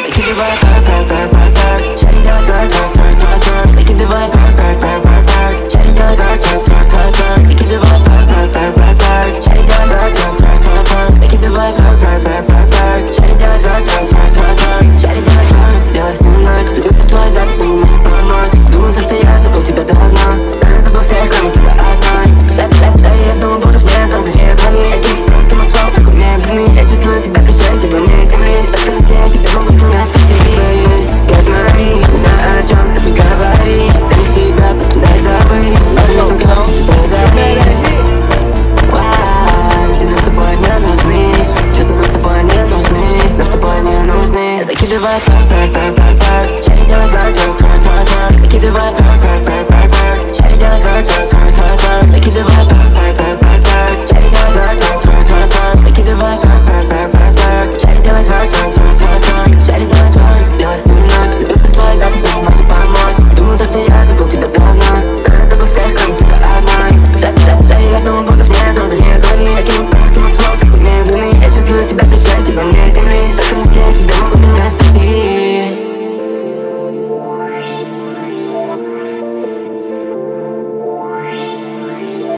Закидывай пар, чари делать тверк. Закидывай пар, чари делать тверк. Закидывай пар, чари делать тверк. Закидывай пар, чари делать тверк. Чари делать тверк. Делай с ним ночь, влюбился в твой зад, с ним помочь. Думал, что я забыл тебя давно, но забыл всех, кроме тебя одной. Я думал, буду вне зоны, я звоню, я кину просто мой флоу, такой медленный. Я чувствую себя пришельцем, тебе мне земли. Только на все тебе могут меня спасти. Пять нами, не знаю о чем ты говори. Донести себя, потом дай забыть. Возьмем взгляд, не забыть. Люди нам с тобой не нужны. Чувства нам с тобой не нужны. Нам с тобой не нужны. Закидывай пар, чари делать тверк. Закидывай пар, чари делать тверк. Закидывай пар, чари делать тверк. Закидывай пар,